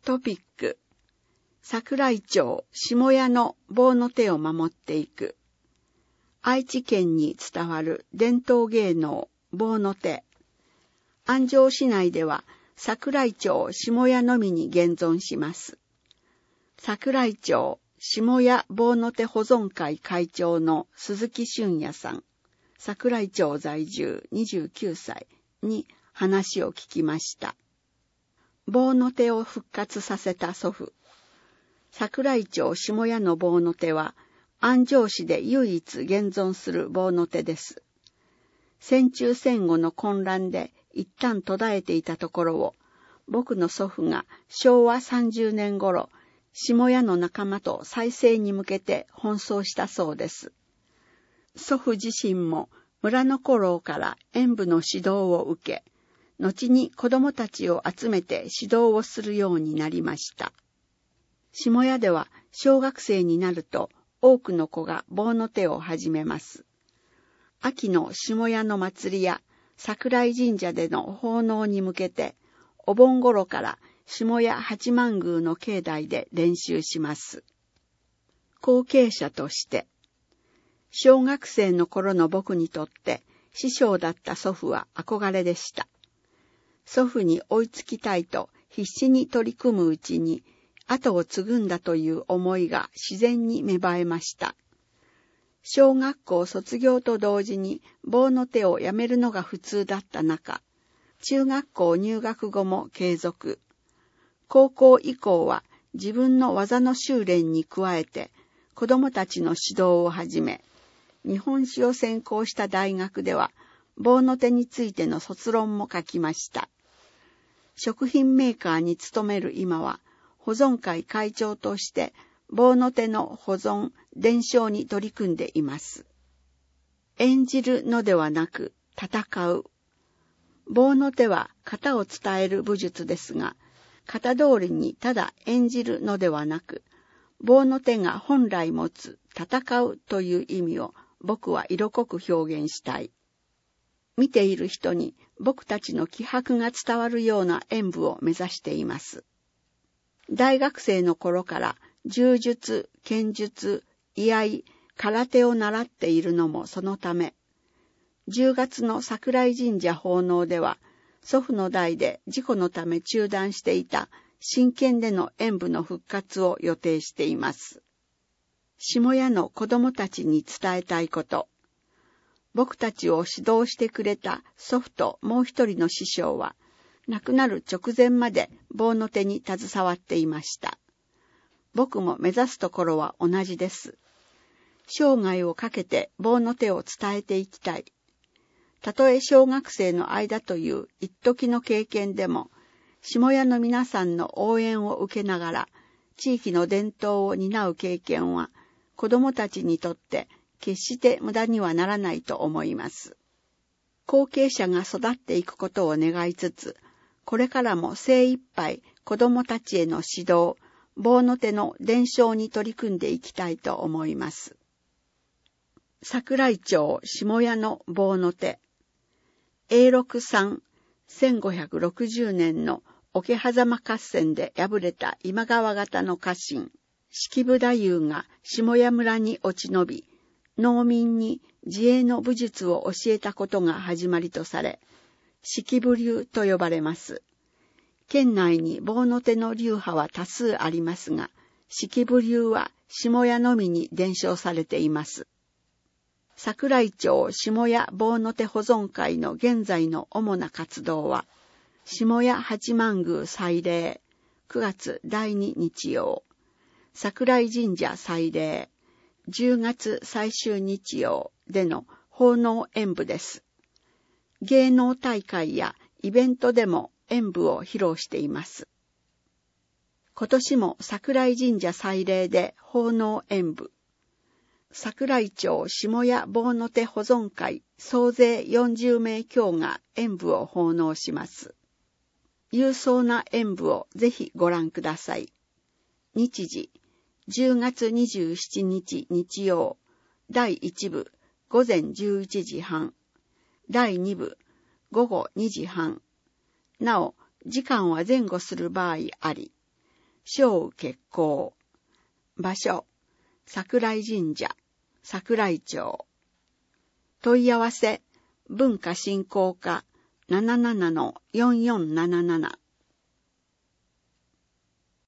トピック、桜井町下屋の棒の手を守っていく。愛知県に伝わる伝統芸能棒の手。安城市内では桜井町下屋のみに現存します。桜井町下屋棒の手保存会会長の鈴木俊也さん、桜井町在住29歳に話を聞きました。棒の手を復活させた祖父。桜井町下屋の棒の手は安城市で唯一現存する棒の手です。戦中戦後の混乱で一旦途絶えていたところを、僕の祖父が昭和30年頃、下屋の仲間と再生に向けて奔走したそうです。祖父自身も村の頃から演舞の指導を受け、後に子供たちを集めて指導をするようになりました。下屋では小学生になると多くの子が棒の手を始めます。秋の下屋の祭りや桜井神社での奉納に向けて、お盆頃から下屋八幡宮の境内で練習します。後継者として、小学生の頃の僕にとって師匠だった祖父は憧れでした。祖父に追いつきたいと必死に取り組むうちに、後を継ぐんだという思いが自然に芽生えました。小学校卒業と同時に棒の手をやめるのが普通だった中、中学校入学後も継続。高校以降は自分の技の修練に加えて子供たちの指導を始め、日本史を専攻した大学では棒の手についての卒論も書きました。食品メーカーに勤める今は、保存会会長として棒の手の保存、伝承に取り組んでいます。演じるのではなく戦う。棒の手は型を伝える武術ですが、型通りにただ演じるのではなく、棒の手が本来持つ戦うという意味を僕は色濃く表現したい。見ている人に僕たちの気迫が伝わるような演舞を目指しています。大学生の頃から柔術、剣術、居合、空手を習っているのもそのため、10月の桜井神社奉納では、祖父の代で事故のため中断していた真剣での演舞の復活を予定しています。下屋の子供たちに伝えたいこと。僕たちを指導してくれた祖父ともう一人の師匠は、亡くなる直前まで棒の手に携わっていました。僕も目指すところは同じです。生涯をかけて棒の手を伝えていきたい。たとえ小学生の間という一時の経験でも、下屋の皆さんの応援を受けながら、地域の伝統を担う経験は、子供たちにとって決して無駄にはならないと思います。後継者が育っていくことを願いつつ、これからも精一杯子供たちへの指導、棒の手の伝承に取り組んでいきたいと思います。桜井町下屋の棒の手。永禄3、1560年の桶狭間合戦で敗れた今川方の家臣、式部太夫が下屋村に落ち延び、農民に自衛の武術を教えたことが始まりとされ、式部流と呼ばれます。県内に棒の手の流派は多数ありますが、式部流は下屋のみに伝承されています。桜井町下屋棒の手保存会の現在の主な活動は、下屋八幡宮祭礼、9月第2日曜、桜井神社祭礼、10月最終日曜での奉納演舞です。芸能大会やイベントでも演舞を披露しています。今年も桜井神社祭礼で奉納演舞。桜井町下屋棒の手保存会総勢40名強が演舞を奉納します。勇壮な演舞をぜひご覧ください。日時、10月27日日曜、第1部午前11時半、第2部午後2時半。なお、時間は前後する場合あり、 小結構。場所、桜井神社、桜井町。問い合わせ、文化振興課 77-4477